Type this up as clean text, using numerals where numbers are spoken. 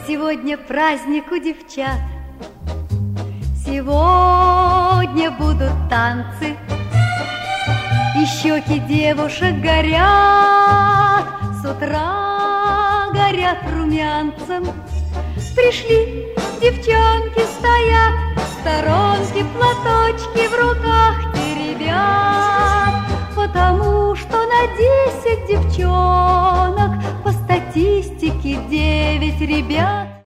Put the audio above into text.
Сегодня праздник у девчат, сегодня будут танцы, и щеки девушек горят, с утра горят румянцем. Пришли девчонки, стоят в сторонке, платочки в руках теребят, потому что на 10 девчонок по статистике 9 ребят.